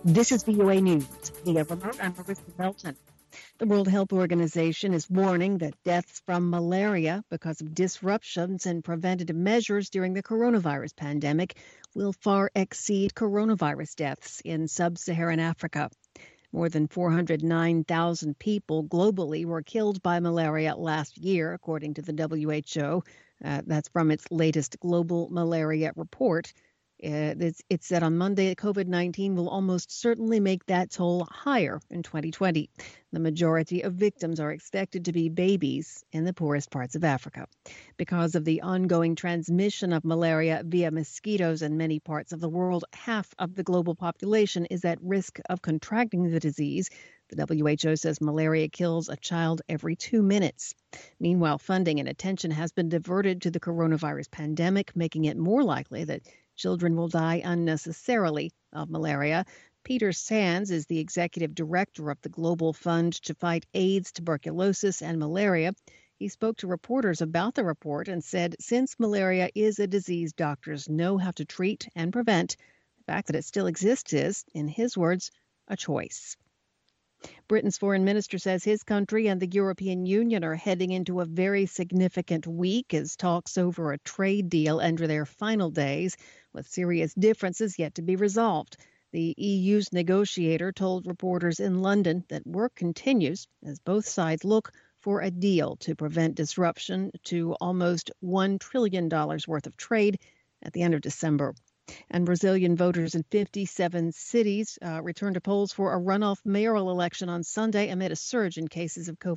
This is VOA News. Via remote, I'm Marissa Belton. The World Health Organization is warning that deaths from malaria because of disruptions in preventative measures during the coronavirus pandemic will far exceed coronavirus deaths in sub-Saharan Africa. More than 409,000 people globally were killed by malaria last year, according to the WHO. That's from its latest global malaria report. It said on Monday that COVID-19 will almost certainly make that toll higher in 2020. The majority of victims are expected to be babies in the poorest parts of Africa. Because of the ongoing transmission of malaria via mosquitoes in many parts of the world, half of the global population is at risk of contracting the disease. The WHO says malaria kills a child every 2 minutes. Meanwhile, funding and attention has been diverted to the coronavirus pandemic, making it more likely that children will die unnecessarily of malaria. Peter Sands is the executive director of the Global Fund to Fight AIDS, Tuberculosis, and Malaria. He spoke to reporters about the report and said since malaria is a disease doctors know how to treat and prevent, the fact that it still exists is, in his words, a choice. Britain's foreign minister says his country and the European Union are heading into a very significant week as talks over a trade deal enter their final days, with serious differences yet to be resolved. The EU's negotiator told reporters in London that work continues as both sides look for a deal to prevent disruption to almost $1 trillion worth of trade at the end of December. And Brazilian voters in 57 cities returned to polls for a runoff mayoral election on Sunday amid a surge in cases of COVID-19.